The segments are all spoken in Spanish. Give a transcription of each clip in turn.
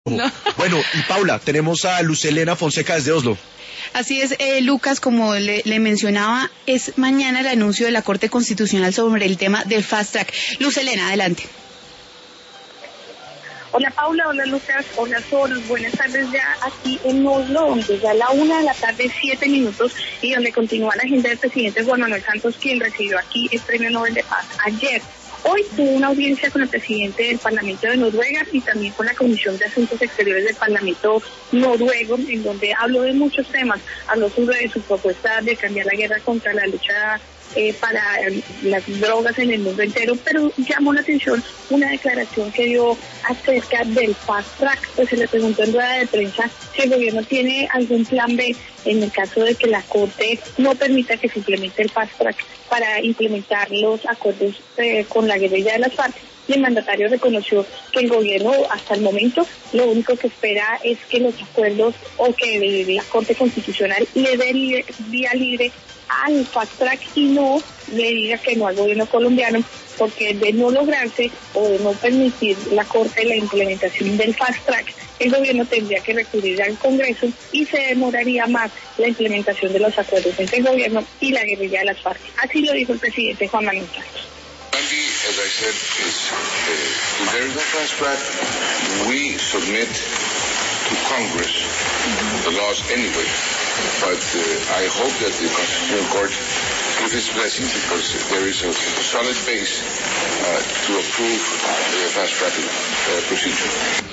No. Bueno, y Paula, tenemos a Lucelena Fonseca desde Oslo. Así es, Lucas, como le mencionaba, es mañana el anuncio de la Corte Constitucional sobre el tema del Fast Track. Lucelena, adelante. Hola Paula, hola Lucas, hola Soros, buenas tardes ya aquí en Oslo, donde ya a la 1:00 p.m, 7 minutos, y donde continúa la agenda del presidente Juan Manuel Santos, quien recibió aquí el Premio Nobel de Paz ayer. Hoy tuvo una audiencia con el presidente del Parlamento de Noruega y también con la Comisión de Asuntos Exteriores del Parlamento noruego, en donde habló de muchos temas. Habló sobre su propuesta de cambiar la guerra contra la lucha para las drogas en el mundo entero, pero llamó la atención una declaración que dio acerca del Fast Track. Pues se le preguntó en rueda de prensa si el gobierno tiene algún plan B en el caso de que la Corte no permita que se implemente el Fast Track para implementar los acuerdos con la guerrilla de las FARC. Y el mandatario reconoció que el gobierno hasta el momento lo único que espera es que los acuerdos o que la Corte Constitucional le dé vía libre al Fast Track y no le diga que no al gobierno colombiano, porque de no lograrse o de no permitir la Corte la implementación del Fast Track, el gobierno tendría que recurrir al Congreso y se demoraría más la implementación de los acuerdos entre el gobierno y la guerrilla de las FARC. Así lo dijo el presidente Juan Manuel Santos. As I said, if there is no fast track, we submit to Congress the laws anyway. But I hope that the Constitutional Court gives its blessing, because there is a solid base to approve the fast track procedure.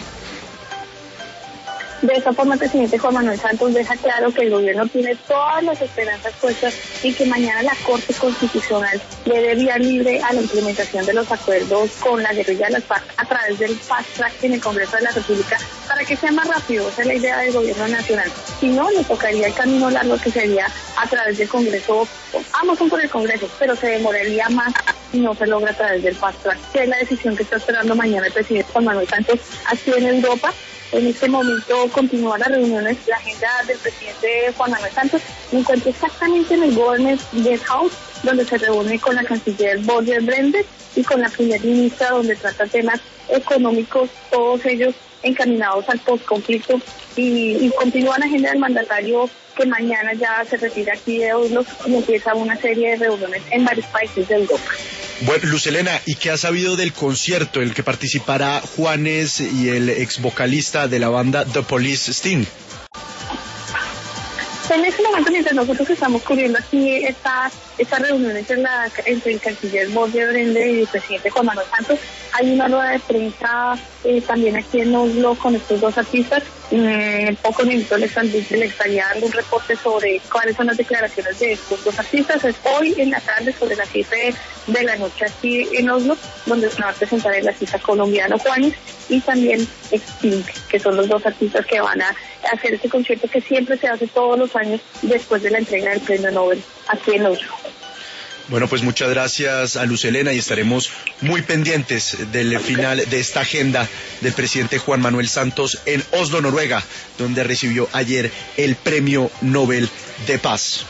De esta forma, el presidente Juan Manuel Santos deja claro que el gobierno tiene todas las esperanzas puestas y que mañana la Corte Constitucional le dé vía libre a la implementación de los acuerdos con la guerrilla de las FARC a través del Fast Track en el Congreso de la República, para que sea más rápido. Esa es la idea del gobierno nacional. Si no, le tocaría el camino largo, que sería a través del Congreso. Ambos son por el Congreso, pero se demoraría más si no se logra a través del Fast Track, que es la decisión que está esperando mañana el presidente Juan Manuel Santos aquí en Europa. En este momento continúan las reuniones. La agenda del presidente Juan Manuel Santos se encuentra exactamente en el Government Guest House, donde se reúne con la canciller Borger Brende y con la primer ministra, donde trata temas económicos, todos ellos encaminados al postconflicto, y continúa la agenda del mandatario, que mañana ya se retira aquí de Oslo y empieza una serie de reuniones en varios países de Europa. Bueno, Lucelena, ¿y qué has sabido del concierto en el que participará Juanes y el ex vocalista de la banda The Police, Sting? En este momento, mientras nosotros estamos cubriendo aquí estas reuniones entre el canciller Borger Brende y el presidente Juan Manuel Santos, hay una rueda de prensa también aquí en Oslo con estos dos artistas. En pocos minutos les estaría dando un reporte sobre cuáles son las declaraciones de estos dos artistas. Es hoy en la tarde, sobre las 7 de la noche aquí en Oslo, donde se va a presentar el artista colombiano Juanes y también Sting, que son los dos artistas que van a hacer este concierto que siempre se hace todos los años después de la entrega del Premio Nobel aquí en Oslo. Bueno, pues muchas gracias a Lucelena, y estaremos muy pendientes del final de esta agenda del presidente Juan Manuel Santos en Oslo, Noruega, donde recibió ayer el Premio Nobel de Paz.